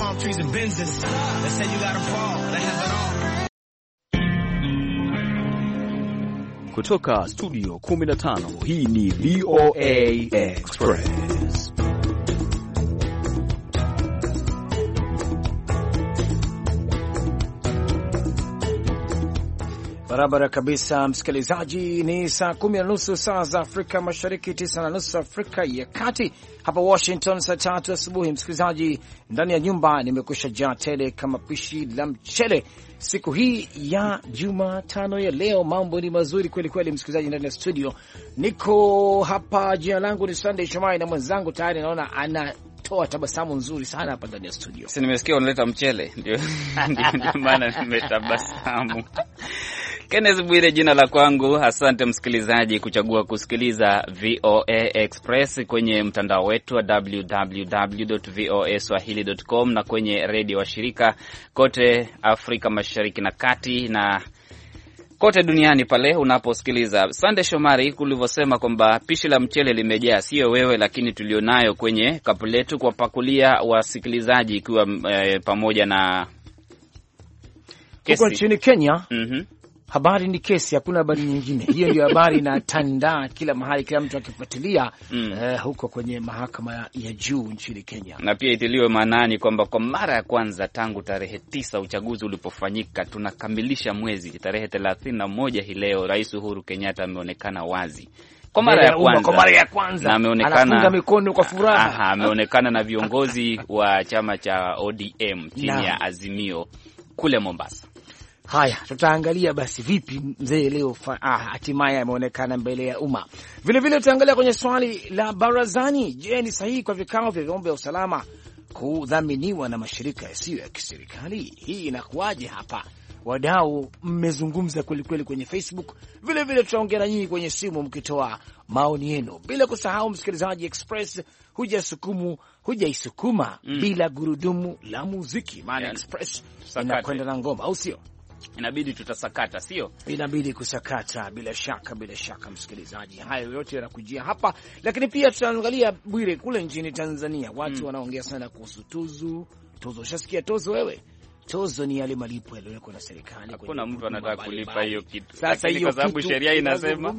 palm trees and Benzes. They say you gotta fall to have it all. Kutoka studio 15, hii ni VOA Express. Barabara kabisa msikilizaji, ni saa 10:30 saa za Afrika Mashariki, 9:30 Afrika ya Kati. Hapa Washington saa 3 asubuhi. Msikilizaji, ndani ya nyumba nimekwisha jaa tele kama pishi la mchele. Siku hii ya Jumatano ya leo, mambo ni mazuri kweli kweli. Msikilizaji, ndani ya studio niko hapa, jina langu ni Sunday Shomai na mwenzangu tayari naona anatoa tabasamu nzuri sana hapa ndani ya studio. Si nimesikia unaleta mchele, ndio maana nimetabasamu. Kenneth Bwire jina la kwangu. Asante msikilizaji kuchagua kusikiliza VOA Express kwenye mtandao wetu wa www.voaswahili.com na kwenye redio wa shirika kote Afrika Mashariki na Kati na kote duniani pale unaposikiliza. Sunday Shomari, kulivyosema kwamba pishi la mchele limejaa, sio wewe lakini tulionayo kwenye kapu letu kwa pakulia wasikilizaji, ikiwa pamoja na kesi huko nchini Kenya. Habari ni kesi, hakuna habari nyingine. Hiyo ndio habari inatandaa kila mahali, kila mtu akifuatilia huko kwenye mahakama ya juu nchini Kenya. Na pia itiliwe maanani kwamba kwa mara ya kwanza tangu tarehe 9 uchaguzi ulipofanyika, tunakamilisha mwezi, tarehe 31 hii leo, Rais Uhuru Kenyatta ameonekana wazi kwa mara ya kwanza na ameonekana anafunga mikono kwa furaha. Ameonekana na viongozi wa chama cha ODM chini ya Azimio kule Mombasa. Haya, tutaangalia basi vipi mzee leo hatimaye ameonekana mbele ya umma. Vile vile tutaangalia kwenye swali la barazani. Je, ni sahihi kwa vikao vya vyombo vya usalama kudhaminiwa na mashirika yasiyo ya kiserikali? Hii inakuwaje hapa? Wadau mmezungumza kweli kweli kwenye Facebook. Vile vile tutaongea na nyinyi kwenye simu mkitoa maoni yenu. Bila kusahau msikilizaji, Express hujaisukuma bila gurudumu la muziki. Maana Express inakwenda na ngoma, au sio? Inabidi tutasakata, sio? Inabidi kusakata, bila shaka msikilizaji. Hayo yote yanakujia hapa, lakini pia tutaangalia Bwire kule nchini Tanzania. Watu wanaongea sana kuhusu tozo. Ushasikia tozo wewe? Tozo ni yale malipo yaliyowekwa na serikali. Hakuna mtu anataka kulipa hiyo kitu. Sasa hiyo kwa sababu sheria inasema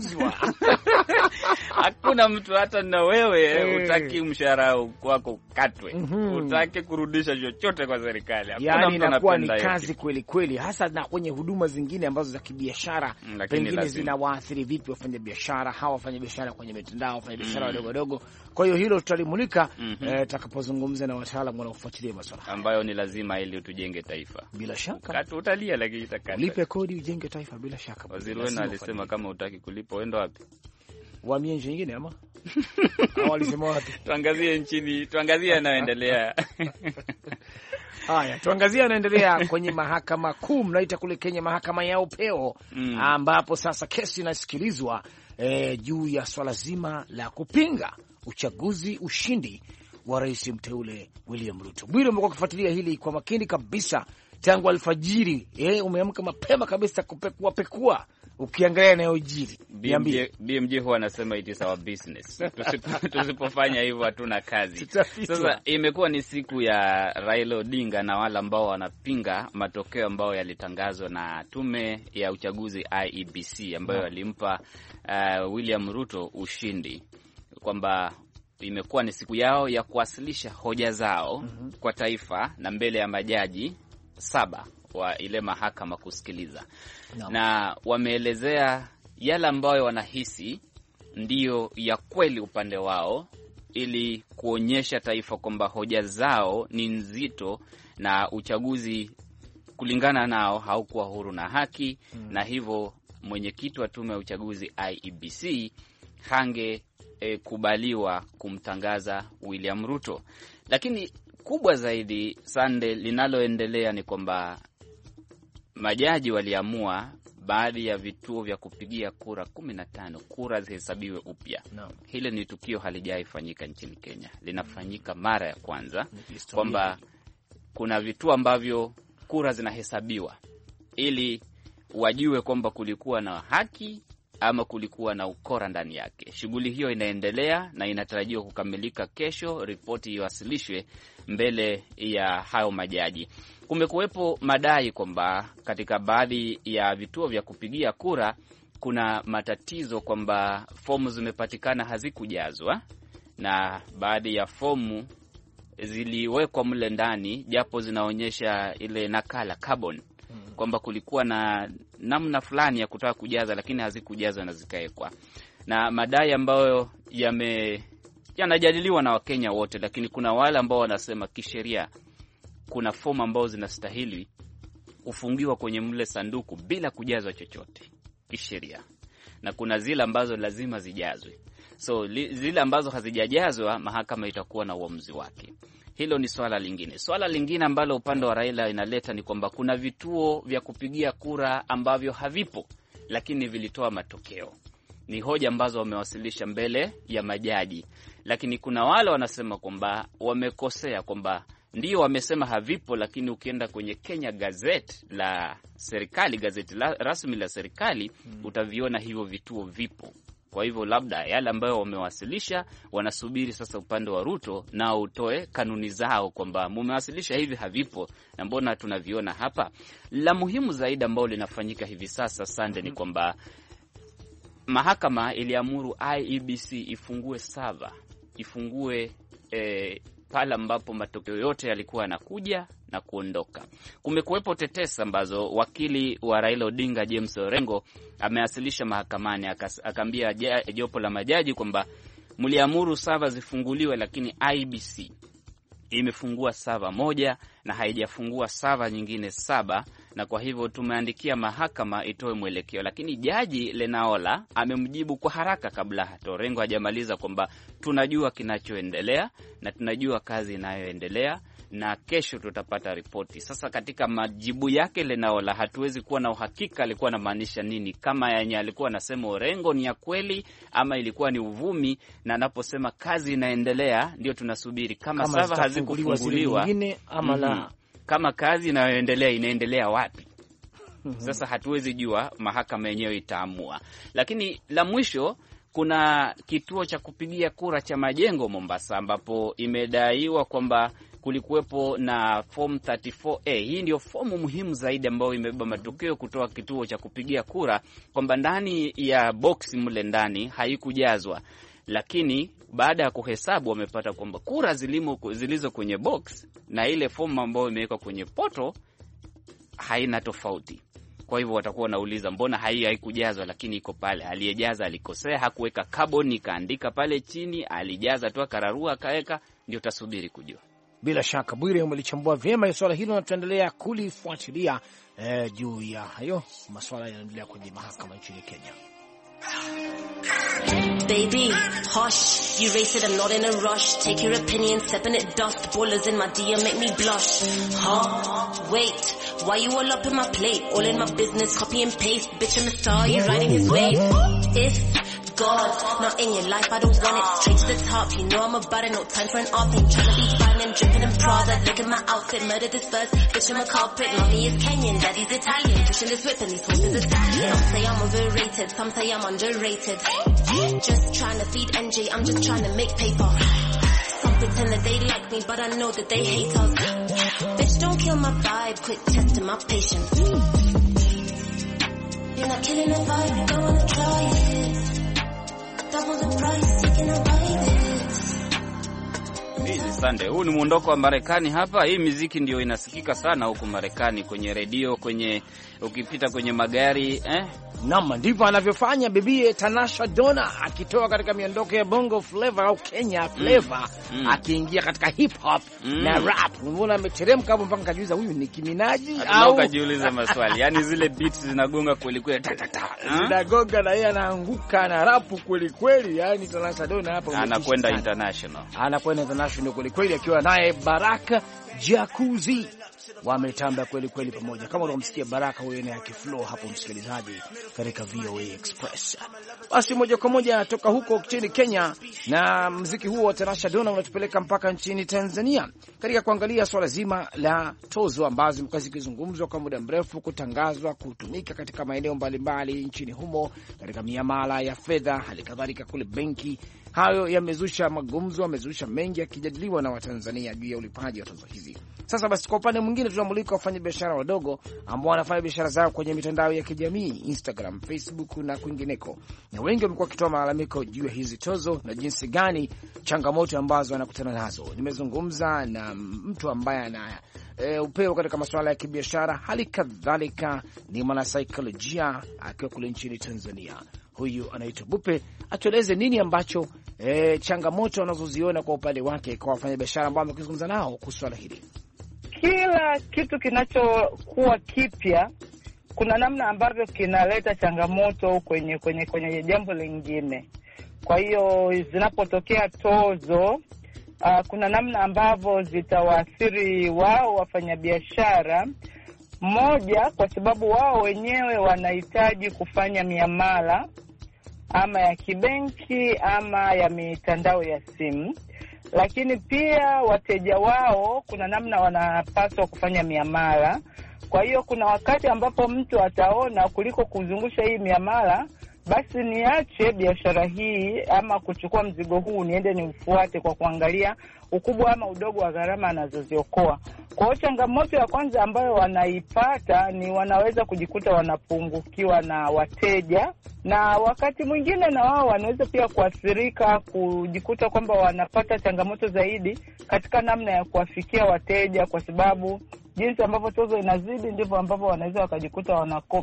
hakuna mtu, hata na wewe utaki mshahara wako katwe, utaki kurudisha chochote kwa serikali. Hakuna mtu inakuwa ni kazi kweli kweli, hasa na kwenye huduma zingine ambazo za kibiashara. Pengine zinawaathiri vipi wafanya biashara, hawa wafanya biashara kwenye mitandao, wafanya biashara wadogo. Kwa hiyo hilo tutalimulika tutakapozungumza na wataalamu wanaofuatilia masuala ambayo ni lazima ili tujenge taifa. Bila shaka. Katu utalia lakini itakata. Lipe kodi ujenge taifa bila shaka. Waziri wenu alisema kama utaki kulipa uende wapi? Wamie nchi nyingine ama? Au alisema wapi? Tuangazie yanayoendelea. Haya, tuangazie yanayoendelea kwenye mahakama kuu, mnaita kule Kenya mahakama ya upeo, ambapo sasa kesi inasikilizwa juu ya swala zima la kupinga ushindi wa rais mteule William Ruto. Bwire, umekuwa kufuatilia hili kwa makini kabisa tangu alfajiri. Umeamka mapema kabisa kupekua ukiangalia yanayojiri. BMJ huwa anasema it is our business. Tusipofanya hivyo hatuna kazi. Sasa imekuwa ni siku ya Raila Odinga na wale ambao wanapinga matokeo ambayo yalitangazwa na tume ya uchaguzi IEBC ambayo alimpa William Ruto ushindi, kwamba imekuwa ni siku yao ya kuwasilisha hoja zao kwa taifa na mbele ya majaji 7 wa ile mahakama kusikiliza. Na wameelezea yale ambayo wanahisi ndiyo ya kweli upande wao, ili kuonyesha taifa kwamba hoja zao ni nzito na uchaguzi kulingana nao haukuwa huru na haki. Na hivyo mwenyekiti wa tume ya uchaguzi IEBC kubaliwa kumtangaza William Ruto. Lakini kubwa zaidi Sunday linaloendelea ni kwamba majaji waliamua baadhi ya vituo vya kupigia kura 15 kura zihesabiwe upya. Hili ni tukio halijaifanyika nchini Kenya. Linafanyika mara ya kwanza, kwamba kuna vituo ambavyo kura zinahesabiwa ili wajue kwamba kulikuwa na haki ama kulikuwa na ukora ndani yake. Shughuli hiyo inaendelea na inatarajiwa kukamilika kesho, ripoti iwasilishwe mbele ya hao majaji. Kumekuwepo madai kwamba katika baadhi ya vituo vya kupigia kura kuna matatizo kwamba fomu zimepatikana hazikujazwa, na baadhi ya fomu ziliwekwa mle ndani japo zinaonyesha ile nakala carbon kwamba kulikuwa na namna fulani ya kutaka kujaza lakini hazikujazwa na zikaekwa. Na madai ambayo yanajadiliwa na Wakenya wote, lakini kuna wale ambao wanasema kisheria kuna fomu ambazo zinastahili kufungiwa kwenye mle sanduku bila kujazwa chochote kisheria, na kuna zile ambazo lazima zijazwe. So zile ambazo hazijajazwa, mahakama itakuwa na uamuzi wake. Hilo ni swala lingine. Swala lingine ambalo upande wa Raila inaleta ni kwamba kuna vituo vya kupigia kura ambavyo havipo lakini vilitoa matokeo. Ni hoja ambazo wamewasilisha mbele ya majaji, lakini kuna wale wanasema kwamba wamekosea, kwamba ndio wamesema havipo, lakini ukienda kwenye Kenya Gazette la serikali, gazeti rasmi la serikali, utaviona hivyo vituo vipo. Kwa hivyo labda yale ambayo wamewasilisha, wanasubiri sasa upande wa Ruto nao utoe kanuni zao kwamba mumewasilisha hivi havipo na mbona tunaviona hapa. La muhimu zaidi ambalo linafanyika hivi sasa Sunday ni kwamba mahakama iliamuru IEBC ifungue pale ambapo matokeo yote yalikuwa yanakuja na kuondoka. Kumekuwepo tetesi ambazo wakili wa Raila Odinga James Orengo amewasilisha mahakamani, akaambia jopo la majaji kwamba mliamuru sava zifunguliwe, lakini IEBC imefungua sava moja na haijafungua sava nyingine 7, na kwa hivyo tumeandikia mahakama itoe mwelekeo. Lakini jaji Lenaola amemjibu kwa haraka kabla hata Orengo hajamaliza kwamba tunajua kinachoendelea na tunajua kazi inayoendelea na kesho tutapata ripoti. Sasa katika majibu yake Lenaola hatuwezi kuwa na uhakika alikuwa anamaanisha nini, kama yenye alikuwa anasema Orengo ni ya kweli ama ilikuwa ni uvumi, na anaposema kazi inaendelea ndio tunasubiri kama sava hazikufunguliwa ama la. Kama kazi inaendelea wapi? Sasa hatuwezi jua, mahakama yenyewe itaamua. Lakini la mwisho, kuna kituo cha kupigia kura cha Majengo Mombasa, ambapo imedaiwa kwamba kulikuwepo na form 34A. Hii ndio fomu muhimu zaidi ambayo imebeba matokeo kutoka kituo cha kupigia kura, kwamba ndani ya box mle ndani haikujazwa, lakini baada ya kuhesabu wamepata kwamba kura zilizo kwenye box na ile fomu ambayo imewekwa kwenye poto haina tofauti. Kwa hivyo watakuwa wanauliza mbona haikujazwa, lakini iko pale. Aliyejaza alikosea, hakuweka carbon, kaandika pale chini, alijaza tu akararua akaweka, ndio tasubiri kujua. Bila shaka Bwire umelichambua vyema swala hilo na tutaendelea kulifuatilia juu ya hayo masuala yanaendelea kwenye mahakama nchini Kenya. Baby, hush, you race it, I'm not in a rush. Take your opinion, stepping it dust. Ballers in my DM make me blush. Huh? Wait, why you all up in my plate? All in my business, copy and paste. Bitch, I'm a star, you riding his wave. If God, not in your life, I don't want it. Straight to the top, you know I'm about it. No time for an off. Ain't trying to be fine and dripping in Prada. Look at my outfit, murder this first. Bitch, I'm a culprit. Mommy is Kenyan, daddy's Italian. Pushing this whip and these horses are stallion. Some say I'm overrated, some say I'm underrated. Just trying to feed NJ, I'm just trying to make paper. Some pretend that they like me, but I know that they hate us. Bitch, don't kill my vibe, quit testing my patience. You're not killing the vibe, you don't wanna try it. Double the price, you can avoid it. Sunday, huu ni muondoko wa Marekani hapa. Hii muziki ndio inasikika sana huku Marekani, kwenye redio, kwenye ukipita kwenye magari, Naam, ndivyo anavyofanya bibie Tanasha Donna akitoa katika miondoko ya bongo flavor au Kenya flavor, akiingia katika hip hop na rap. Unaona ameteremka hapo mpaka kajiuliza huyu ni Kiminaji au kajiuliza maswali. Yaani zile beats zinagonga kweli kweli, zinagonga na yeye anaanguka na rap kweli kweli. Yaani Tanasha Donna hapa anakwenda international. Anakwenda international kweli kweli akiwa naye Baraka Jacuzzi. wametamba kweli kweli pamoja, kama unamsikia Baraka huyo na akiflow hapo, msikilizaji, katika VOA Express. Basi moja kwa moja toka huko nchini Kenya, na muziki huo wa Tanasha Donna unatupeleka mpaka nchini Tanzania katika kuangalia swala zima la tozo ambazo zimekuwa zikizungumzwa kwa muda mrefu, kutangazwa kutumika katika maeneo mbalimbali nchini humo katika miamala ya fedha, hali kadhalika kule benki. Hayo yamezusha magumzo, yamezusha mengi yakijadiliwa na Watanzania juu ya ulipaji wa tozo hizi. Sasa basi, kwa upande mwingine tunamulika wafanyabiashara wadogo ambao wanafanya biashara zao kwenye mitandao ya kijamii, Instagram, Facebook na kwingineko, na wengi wamekuwa wakitoa malalamiko juu ya hizi tozo na jinsi gani changamoto ambazo wanakutana nazo. Nimezungumza na mtu ambaye ana upeo katika masuala ya kibiashara, hali kadhalika ni mwanasaikolojia akiwa kule nchini Tanzania. Huyu anaitwa Bupe, atueleze nini ambacho changamoto wanazoziona kwa upande wake kwa wafanyabiashara ambao wamekizungumza nao kuhusu swala hili. Kila kitu kinachokuwa kipya kuna namna ambavyo kinaleta changamoto kwenye jambo lingine. Kwa hiyo zinapotokea tozo, kuna namna ambavyo zitawaathiri wao wafanyabiashara. Moja, kwa sababu wao wenyewe wanahitaji kufanya miamala ama ya kibenki ama ya mitandao ya simu, lakini pia wateja wao kuna namna wanapaswa kufanya miamala. Kwa hiyo kuna wakati ambapo mtu ataona kuliko kuzungusha hii miamala, basi niache biashara hii ama kuchukua mzigo huu niende niufuate kwa kuangalia ukubwa ama udogo wa gharama anazoziokoa. Kwa hiyo changamoto ya kwanza ambayo wanaipata ni wanaweza kujikuta wanapungukiwa na wateja, na wakati mwingine na wao wanaweza pia kuathirika, kujikuta kwamba wanapata changamoto zaidi katika namna ya kuwafikia wateja, kwa sababu jinsi ambavyo tozo inazidi ndivyo ambavyo wanaweza wakajikuta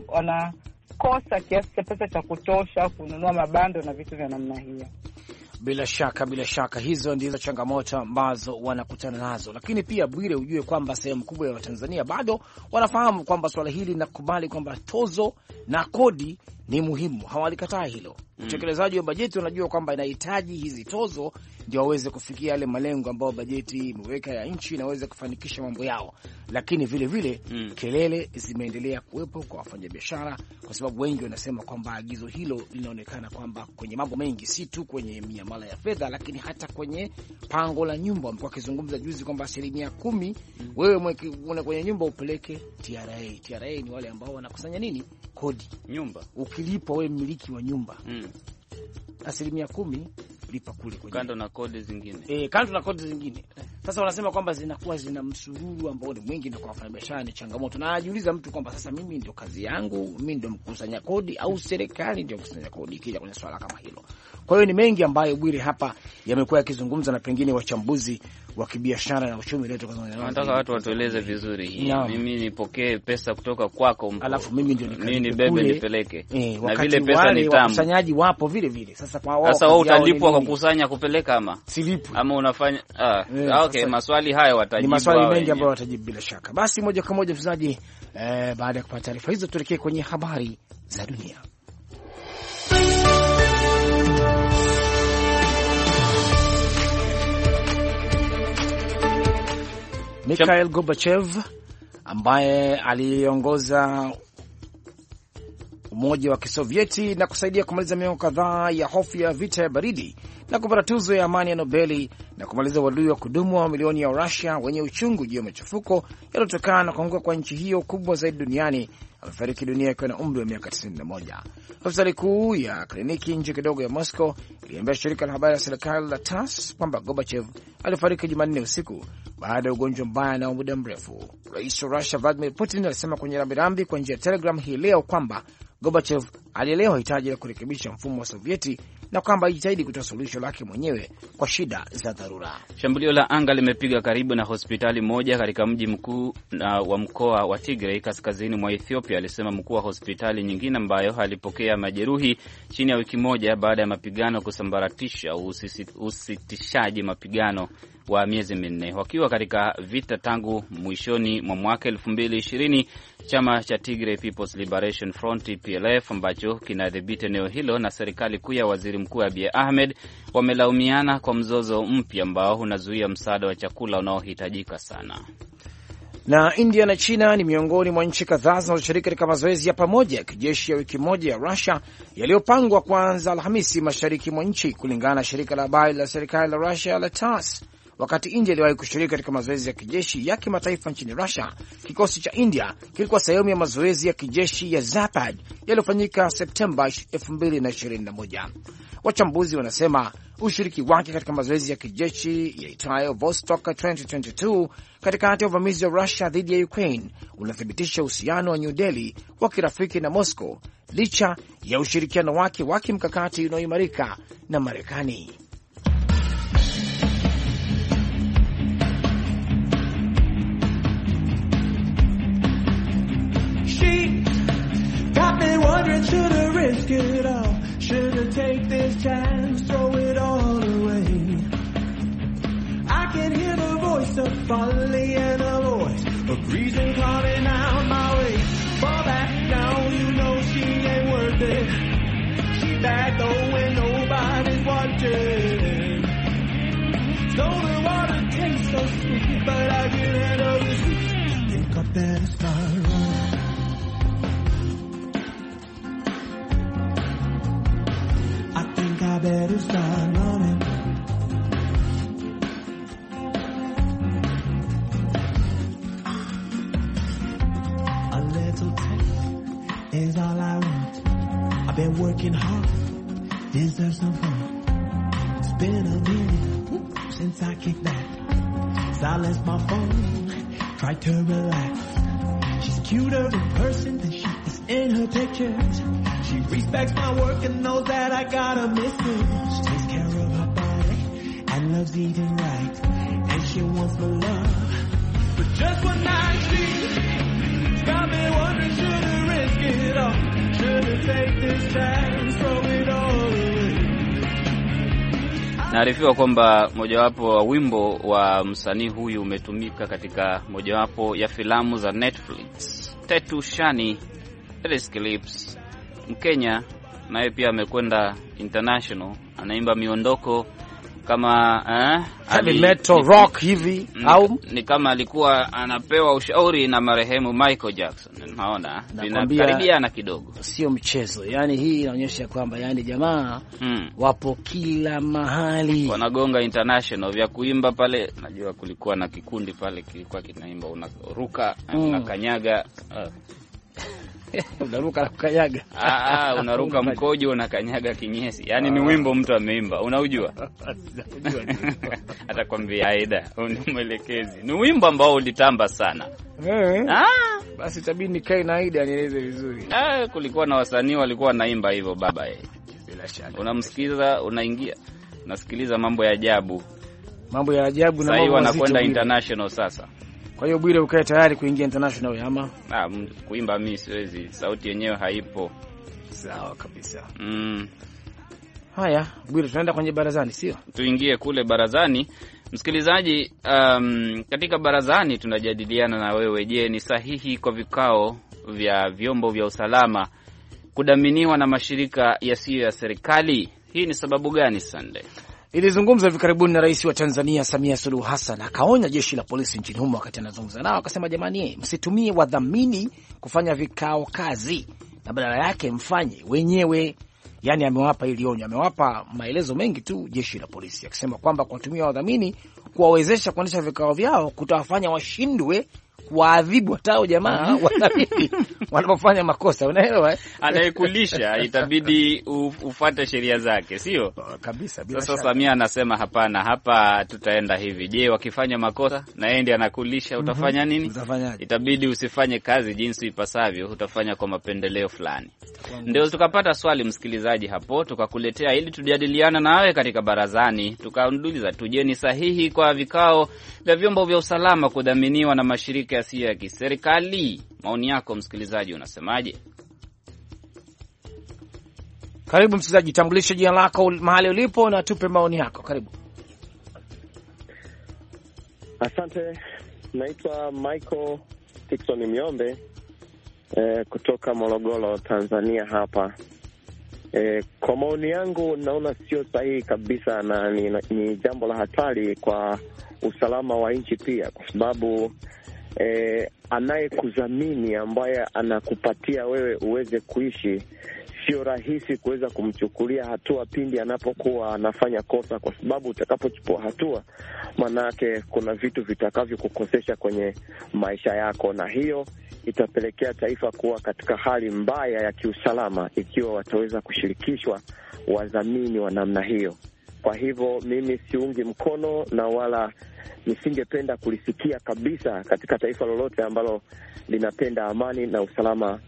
wanakosa kiasi cha pesa cha kutosha kununua mabando na vitu vya namna hiyo. Bila shaka hizo ndizo changamoto ambazo wanakutana nazo, lakini pia Bwire, ujue kwamba sehemu kubwa ya Watanzania bado wanafahamu kwamba swala hili linakubali kwamba tozo na kodi ni muhimu, hawalikataa hilo. Utekelezaji wa bajeti unajua kwamba inahitaji hizi tozo ndio waweze kufikia yale malengo ambayo bajeti imeweka ya nchi na waweze kufanikisha mambo yao. Lakini vile vile kelele zimeendelea kuwepo kwa wafanyabiashara, kwa sababu wengi wanasema kwamba agizo hilo linaonekana kwamba kwenye mambo mengi, si tu kwenye miamala ya fedha, lakini hata kwenye pango la nyumba. Mpo akizungumza juzi kwamba 10% wewe kwenye nyumba upeleke TRA. TRA ni wale ambao wanakusanya nini? Kodi nyumba. Ukilipa wewe mmiliki wa nyumba 10% lipa kule kwenye kando na kodi zingine. Kando na kodi zingine. Sasa wanasema kwamba zinakuwa zina msururu ambao ni mwingi, na kwa wafanyabiashara ni changamoto. Na anajiuliza mtu kwamba sasa mimi ndio kazi yangu, mimi ndio mkusanya kodi au serikali ndio mkusanya kodi, ikija kwenye swala kama hilo. Kwa hiyo ni mengi ambayo Bwire hapa yamekuwa yakizungumza na pengine wachambuzi wa kibiashara na uchumi leo. Nataka watu watueleze vizuri hii. Mimi nipokee pesa kutoka kwako, alafu mimi ndio nibebe nipeleke. Na vile pesa ni tamu. Wakusanyaji wapo vile vile. Sasa kwa wao, sasa wao utalipwa kwa kukusanya kupeleka ama silipwi ama unafanya okay, maswali hayo watajibu. Ni maswali mengi ambayo watajibu bila shaka. Basi moja kwa moja mfuzaji, baada ya kupata taarifa hizo tuelekee kwenye habari za dunia. Mikhail Gorbachev ambaye aliongoza Umoja wa Kisovieti na kusaidia kumaliza miongo kadhaa ya hofu ya vita ya baridi na kupata tuzo ya amani ya Nobeli na kumaliza uadui wa kudumu wa milioni ya Russia wenye uchungu juu ya machafuko yaliyotokana na kuanguka kwa nchi hiyo kubwa zaidi duniani, amefariki dunia akiwa na umri wa miaka 91. Hospitali kuu ya kliniki nje kidogo ya Moscow iliambia shirika la habari la serikali la TASS kwamba Gorbachev alifariki Jumanne usiku baada ya ugonjwa mbaya na muda mrefu. Rais wa Russia Vladimir Putin alisema kwenye rambirambi kwa njia ya Telegram hii leo kwamba Gorbachev alielewa hitaji la kurekebisha mfumo wa Sovieti na kwamba alijitahidi kutoa suluhisho lake mwenyewe kwa shida za dharura. Shambulio la anga limepiga karibu na hospitali moja katika mji mkuu wa mkoa wa Tigray kaskazini mwa Ethiopia, alisema mkuu wa hospitali nyingine ambayo alipokea majeruhi chini ya wiki moja baada ya mapigano kusambaratisha usitishaji mapigano wa miezi minne. Wakiwa katika vita tangu mwishoni mwa mwaka 2020, chama cha Tigray People's Liberation Front TPLF ambacho kinadhibiti eneo hilo na serikali kuu ya waziri mkuu Abiy Ahmed wamelaumiana kwa mzozo mpya ambao unazuia msaada wa chakula unaohitajika sana. Na India na China ni miongoni mwa nchi kadhaa zinazoshiriki katika mazoezi ya pamoja ya kijeshi ya wiki moja ya Russia yaliyopangwa kuanza Alhamisi mashariki mwa nchi, kulingana na shirika la habari la serikali la Russia la TASS. Wakati India iliwahi kushiriki katika mazoezi ya kijeshi ya kimataifa nchini Russia, kikosi cha India kilikuwa sehemu ya mazoezi ya kijeshi ya Zapad yaliyofanyika Septemba 2021. Wachambuzi wanasema ushiriki wake katika mazoezi ya kijeshi yaitwayo Vostok 2022 katikati ya uvamizi wa Russia dhidi ya Ukraine unathibitisha uhusiano wa New Delhi wa kirafiki na Moscow licha ya ushirikiano wake wa kimkakati unaoimarika na Marekani. Should've take this chance, throw it all away. I can hear the voice of folly and a voice of reason calling out my way. Fall back now, you know she ain't worth it. She back though when nobody's watching. Soda water tastes so sweet, but I can handle the sweet. Think I better start running. I better start running. A little taste is all I want. I've been working hard, deserve some fun. It's been a minute since I kicked back. Silenced my phone, tried to relax. She's cuter in person than she is in her pictures. She respects my work and knows that I got a missus. She takes care of her body and loves eating right. And she wants my love. But just one night she's got me wondering, should I risk it all? Should I take this chance, throw it all away? Naarifiwa kwamba mojawapo wa wimbo wa msanii huyu umetumika katika mojawapo ya filamu za Netflix. Tetu Shani, Risk Lips, Mkenya, naye pia amekwenda international, anaimba miondoko kama heavy metal rock hivi, au ni kama alikuwa anapewa ushauri na marehemu Michael Jackson. Unaona, vinakaribiana kidogo, sio mchezo. Yani hii inaonyesha kwamba yani jamaa wapo kila mahali, wanagonga international vya kuimba pale. Najua kulikuwa na kikundi pale kilikuwa kinaimba, unaruka unakanyaga unaruka na kukanyaga. Unaruka mkojo unakanyaga kinyesi. Yaani ni wimbo mtu ameimba. Unaujua? Atakwambia Aida, ni mwelekezi. Ni wimbo ambao ulitamba sana. Basi tabii nikae na Aida nieleze vizuri. Kulikuwa na wasanii walikuwa naimba hivyo baba yeye. Bila shaka. Unamsikiza, unaingia. Unasikiliza mambo ya ajabu. Mambo ya ajabu na mambo wanakwenda international sasa. Kwa hiyo Bwire ukae tayari kuingia international ama? Kuimba mimi siwezi, sauti yenyewe haipo. Sawa kabisa. Haya, Bwire tunaenda kwenye barazani, sio? Tuingie kule barazani. Msikilizaji, katika barazani tunajadiliana na wewe, je, ni sahihi kwa vikao vya vyombo vya usalama kudhaminiwa na mashirika yasiyo ya serikali? Hii ni sababu gani, Sunday? Ilizungumza hivi karibuni na Rais wa Tanzania Samia Suluhu Hassan, akaonya jeshi la polisi nchini humo wakati anazungumza nao, akasema jamani, msitumie wadhamini kufanya vikao kazi na badala yake mfanye wenyewe. Yani amewapa ili onyo, amewapa maelezo mengi tu jeshi la polisi, akisema kwamba kuwatumia wadhamini kuwawezesha kuendesha vikao vyao kutawafanya washindwe kuadhibu hata jamaa wadhamini wanapofanya makosa. Unaelewa? Anayekulisha itabidi ufuate sheria zake, sio? Kabisa, bila shaka. Sasa Samia anasema hapana, hapa tutaenda hivi. Je, wakifanya makosa na yeye ndiye anakulisha, utafanya nini? Itabidi usifanye kazi jinsi ipasavyo, utafanya kwa mapendeleo fulani. Ndio tukapata swali msikilizaji hapo, tukakuletea ili tujadiliana nawe katika barazani. Tukauliza, tuje ni sahihi kwa vikao vya vyombo vya usalama kudhaminiwa na mashirika yasiyo ya kiserikali? Maoni yako msikilizaji, unasemaje? Karibu msikilizaji, tambulisha jina lako, mahali ulipo na tupe maoni yako. Karibu. Asante. Naitwa Michael Tikson Miombe kutoka Morogoro, Tanzania hapa. Kwa maoni yangu naona sio sahihi kabisa, na ni jambo la hatari kwa usalama wa nchi pia, kwa sababu anayekudhamini, ambaye anakupatia wewe uweze kuishi, sio rahisi kuweza kumchukulia hatua pindi anapokuwa anafanya kosa, kwa sababu utakapochukua hatua, manake kuna vitu vitakavyokukosesha kwenye maisha yako, na hiyo itapelekea taifa kuwa katika hali mbaya ya kiusalama ikiwa wataweza kushirikishwa wadhamini wa namna hiyo. Kwa hivyo mimi siungi mkono na wala nisingependa kulisikia kabisa katika taifa lolote ambalo linapenda amani na usalama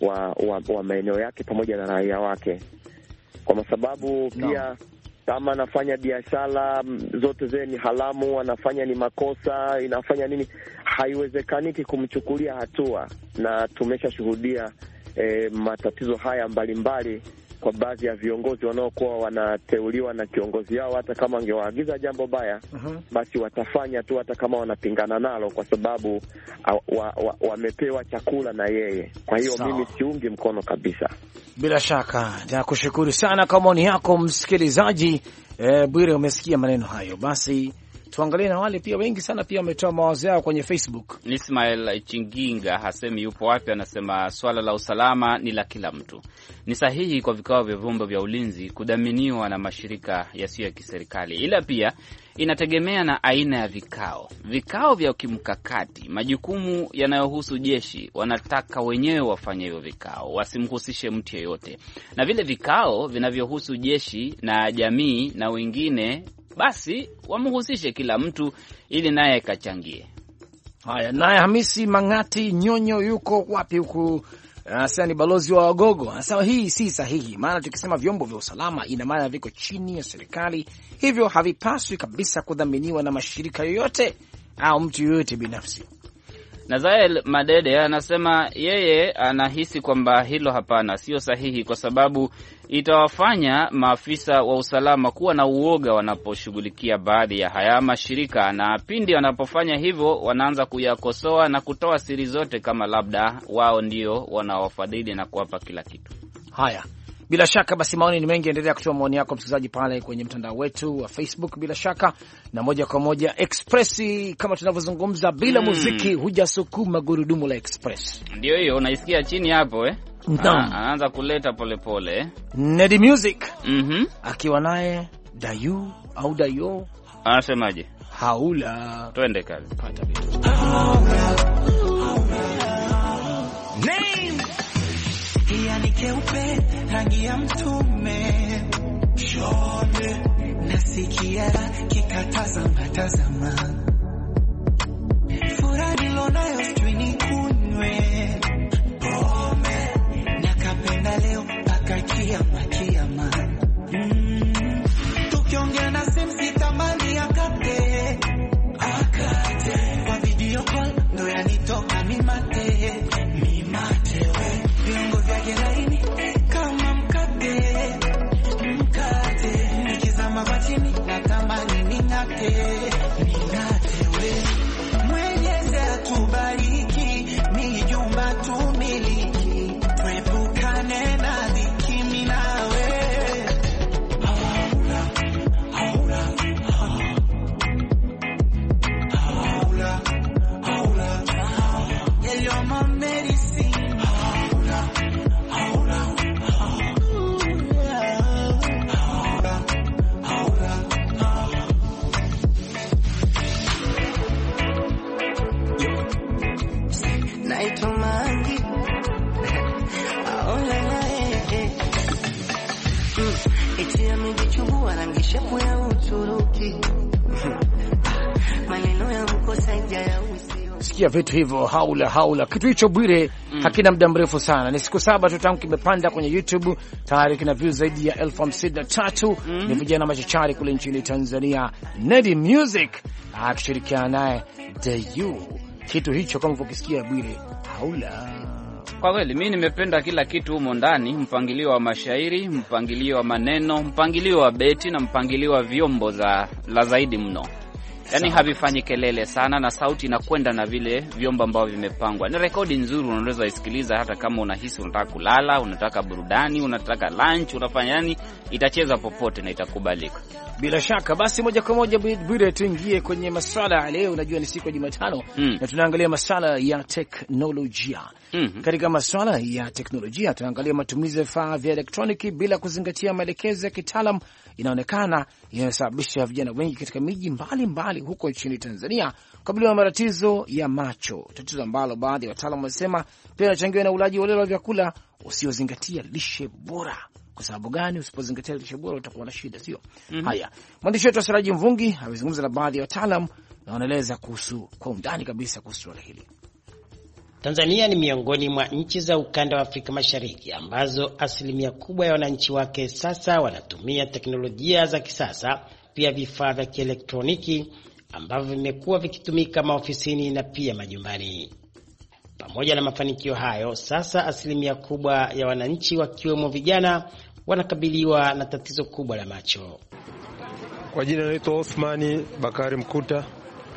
wa maeneo yake pamoja na raia wake, kwa sababu pia kama anafanya biashara zote zile ni haramu, anafanya ni makosa, inafanya nini, haiwezekaniki kumchukulia hatua, na tumeshashuhudia matatizo haya mbalimbali kwa baadhi ya viongozi wanaokuwa wanateuliwa na kiongozi yao. Hata kama angewaagiza jambo baya, basi watafanya tu hata kama wanapingana nalo, kwa sababu wamepewa chakula na yeye. Kwa hiyo mimi siungi mkono kabisa. Bila shaka nakushukuru sana kwa maoni yako msikilizaji. Bwire, umesikia maneno hayo, basi tuangalie na wale pia wengi sana pia wametoa mawazo yao kwenye Facebook. Ismail Chinginga hasemi yupo wapi, anasema swala la usalama ni la kila mtu. Ni sahihi kwa vikao vya vyombo vya ulinzi kudhaminiwa na mashirika yasiyo ya kiserikali, ila pia inategemea na aina ya vikao. Vikao vya kimkakati, majukumu yanayohusu jeshi, wanataka wenyewe wafanye hivyo vikao, wasimhusishe mtu yeyote. Na vile vikao vinavyohusu jeshi na jamii na wengine, basi wamhusishe kila mtu ili naye kachangie. Haya, naye Hamisi Mangati Nyonyo yuko wapi huku? Sasa ni balozi wa Wagogo. Sasa hii si sahihi, maana tukisema vyombo vya usalama ina maana viko chini ya serikali, hivyo havipaswi kabisa kudhaminiwa na mashirika yoyote au mtu yoyote binafsi. Nazael Madede anasema yeye anahisi kwamba hilo hapana, sio sahihi, kwa sababu itawafanya maafisa wa usalama kuwa na uoga wanaposhughulikia baadhi ya haya mashirika, na pindi wanapofanya hivyo wanaanza kuyakosoa na kutoa siri zote kama labda wao ndio wanaowafadhili na kuwapa kila kitu. Haya, bila shaka basi maoni ni mengi. Endelea kutoa maoni yako msikilizaji pale kwenye mtandao wetu wa Facebook bila shaka, na moja kwa moja Express kama tunavyozungumza, bila muziki hujasukuma gurudumu la Express. Ndio hiyo unaisikia chini hapo anaanza kuleta polepole Nedi Music akiwa naye Dayu au Dayo, anasemaje? Haula. Twende kazi. Pata vitu ni keupe, rangi ya mtume shone, nasikia kikatazama tazama, furaha nilonayo sijui nikunywe pombe, nakapenda leo mpaka kiama kiama. Tukiongea na simu sitamani akate kwa video call ndo yanitoka mimate we viungo vyake laini kama mkate, nikizama batini natamani ning'ate we Mwenyezi atubariki, ni jumba tumiliki, tuepukane na dhiki mimi nawe. You're my medicine. Sikia vitu hivyo, haula haula. Kitu hicho Bwire hakina muda mrefu sana, ni siku 7 tu tangu kimepanda kwenye YouTube, tayari kina views zaidi ya 53,000. Ni vijana machachari kule nchini Tanzania, Nedi Music akishirikiana naye Dayu. Kitu hicho kama ukisikia Bwire, haula. Kwa kweli mimi nimependa kila kitu humo ndani, mpangilio wa mashairi, mpangilio wa maneno, mpangilio wa beti na mpangilio wa vyombo la zaidi mno. Yani havifanyi kelele sana na sauti inakwenda na vile vyombo ambavyo vimepangwa. Ni rekodi nzuri, unaweza isikiliza hata kama unahisi unataka kulala, unataka burudani, unataka lunch, unafanya yani itacheza popote na itakubalika. Bila shaka basi moja kwa moja Bwire tuingie kwenye masuala ya leo. Unajua ni siku ya Jumatano na tunaangalia masuala ya teknolojia. Katika masuala ya teknolojia tunaangalia matumizi ya vifaa vya elektroniki bila kuzingatia maelekezo ya kitaalamu. Inaonekana inasababisha vijana wengi katika miji mbalimbali huko nchini Tanzania kukabiliwa na matatizo ya macho, tatizo ambalo baadhi ya wataalamu wanasema pia inachangiwa na ulaji holela wa vyakula usiozingatia lishe bora. Kwa sababu gani? Usipozingatia lishe bora utakuwa na shida, sio? Haya, mwandishi wetu Saraji Mvungi amezungumza na baadhi ya wataalamu na wanaeleza kuhusu kwa undani kabisa kuhusu swala hili. Tanzania ni miongoni mwa nchi za ukanda wa Afrika Mashariki ambazo asilimia kubwa ya wananchi wake sasa wanatumia teknolojia za kisasa, pia vifaa vya kielektroniki ambavyo vimekuwa vikitumika maofisini na pia majumbani. Pamoja na mafanikio hayo, sasa asilimia kubwa ya wananchi wakiwemo vijana wanakabiliwa na tatizo kubwa la macho. Kwa jina naitwa Othmani Bakari Mkuta,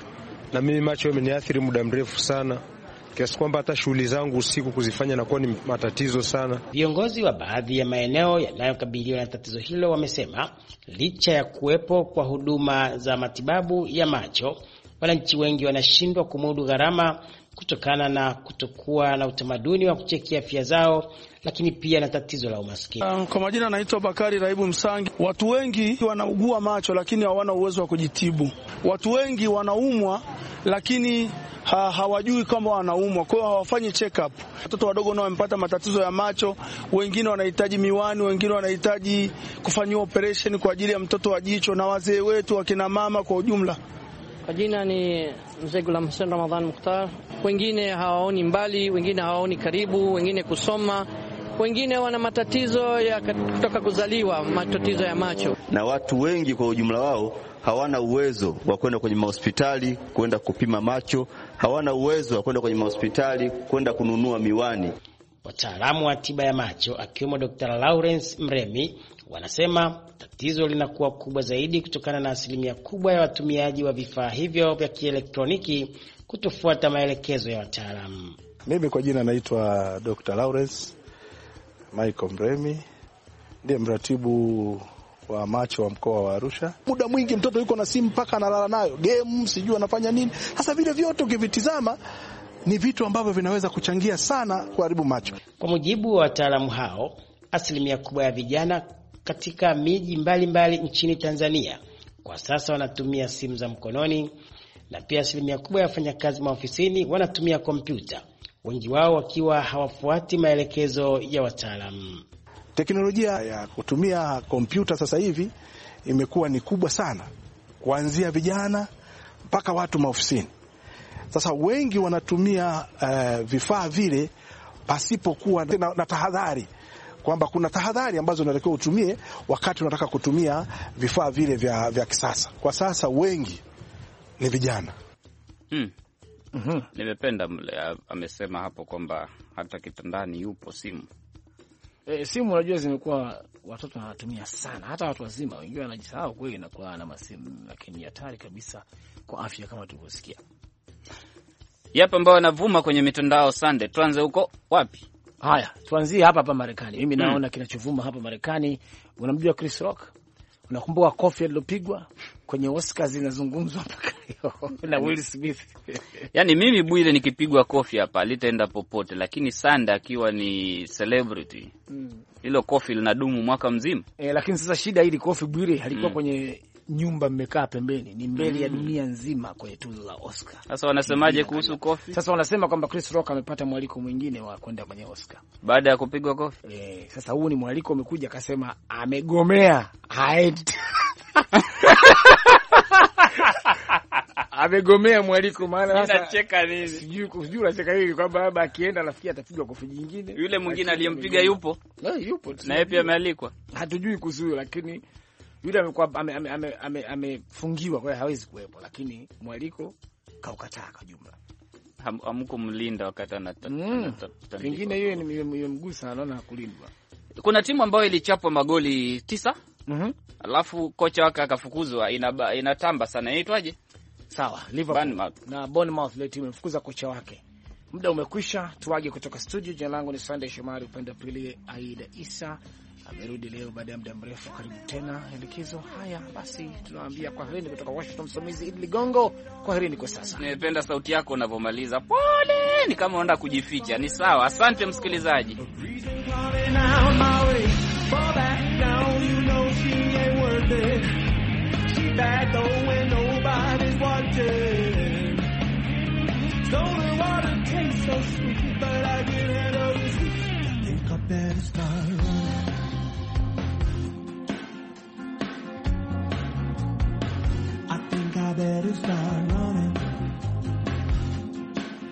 na mimi macho yameniathiri muda mrefu sana, kiasi kwamba hata shughuli zangu usiku kuzifanya na kuwa ni matatizo sana. Viongozi wa baadhi ya maeneo yanayokabiliwa na tatizo hilo wamesema licha ya kuwepo kwa huduma za matibabu ya macho, wananchi wengi wanashindwa kumudu gharama kutokana na kutokuwa na utamaduni wa kuchekia afya zao, lakini pia na tatizo la umaskini. Kwa majina naitwa Bakari Raibu Msangi. Watu wengi wanaugua macho lakini hawana uwezo wa kujitibu. Watu wengi wanaumwa lakini hawajui kama wanaumwa, kwa hiyo hawafanyi check up. Watoto wadogo nao wamepata matatizo ya macho, wengine wanahitaji miwani, wengine wanahitaji kufanywa operation kwa ajili ya mtoto wa jicho, na wazee wetu wakina mama kwa ujumla. Kwa jina ni Mzee Gulam Hussein Ramadhan Mukhtar. Wengine hawaoni mbali, wengine hawaoni karibu, wengine kusoma, wengine wana matatizo ya kutoka kuzaliwa, matatizo ya macho. Na watu wengi kwa ujumla wao hawana uwezo wa kwenda kwenye mahospitali kwenda kupima macho, hawana uwezo wa kwenda kwenye mahospitali kwenda kununua miwani. Wataalamu wa tiba ya macho akiwemo Dr. Lawrence Mremi wanasema tatizo linakuwa kubwa zaidi kutokana na asilimia kubwa ya watumiaji wa vifaa hivyo vya kielektroniki kutofuata maelekezo ya wataalamu. Mimi kwa jina naitwa Dr. Lawrence Michael Mremi, ndiye mratibu wa macho wa mkoa wa Arusha. Muda mwingi mtoto yuko na simu mpaka analala nayo, game sijui anafanya nini. Sasa vile vyote ukivitizama ni vitu ambavyo vinaweza kuchangia sana kuharibu macho. Kwa mujibu wa wataalamu hao, asilimia kubwa ya vijana katika miji mbalimbali nchini Tanzania kwa sasa wanatumia simu za mkononi, na pia asilimia kubwa ya wafanyakazi maofisini wanatumia kompyuta, wengi wao wakiwa hawafuati maelekezo ya wataalamu. Teknolojia ya kutumia kompyuta sasa hivi imekuwa ni kubwa sana, kuanzia vijana mpaka watu maofisini. Sasa wengi wanatumia vifaa vile pasipokuwa na tahadhari, kwamba kuna tahadhari ambazo unatakiwa utumie wakati unataka kutumia vifaa vile vya kisasa. Kwa sasa wengi ni vijana. Nimependa amesema hapo kwamba hata kitandani yupo simu. Simu unajua zimekuwa watoto wanatumia sana, hata watu wazima wengine wanajisahau kweli na kuwa na masimu, lakini hatari kabisa kwa afya kama tulivyosikia. Yapo ambao wanavuma kwenye mitandao. Sunday, tuanze huko wapi? Haya, tuanzie hapa Marekani. Mimi naona kinachovuma hapa Marekani, unamjua Chris Rock? Unakumbuka kofi alilopigwa kwenye Oscars zinazungumzwa mpaka leo na Will Smith. Yaani mimi Bwire nikipigwa kofi hapa litaenda popote, lakini Sunday akiwa ni celebrity hilo kofi linadumu mwaka mzima. Lakini sasa shida hili kofi Bwire halikuwa kwenye nyumba mmekaa pembeni, ni mbele ya dunia nzima kwenye tuzo la Oscar. Sasa wanasemaje kuhusu kofi? Sasa wanasema kwamba Chris Rock amepata mwaliko mwingine wa kwenda kwenye Oscar baada ya kupigwa kofi. Sasa huu ni mwaliko umekuja, akasema amegomea haendi. Amegomea mwaliko, maana sasa nacheka nini? Sijui nacheka nini, kwamba baba akienda nafikiri atapigwa kofi jingine. Yule mwingine aliyempiga yupo? Yupo. Na yeye pia amealikwa. Hatujui kuhusu, lakini yule amekuwa amefungiwa, kwa hiyo hawezi kuwepo, lakini mwaliko kaukataa kwa jumla. Hamkumlinda wakati pengine hiyo ni mgusa, anaona hakulindwa. Kuna timu ambayo ilichapwa magoli 9. Alafu kocha wake akafukuzwa, inatamba sana. Inaitwaje? Sawa, Liverpool na Bournemouth leo timu imefukuza kocha wake. Muda umekwisha, tuage kutoka studio. Jina langu ni Sunday Shomari, upande wa pili Aida Isa amerudi leo baada ya muda mrefu. Karibu tena likizo. Haya basi, tunawaambia kwaherini kutoka Washington. Msomizi Idi Ligongo, kwaherini kwa sasa. Nimependa sauti yako unavyomaliza, pole, ni kama unaenda kujificha. Ni sawa, asante msikilizaji. Better start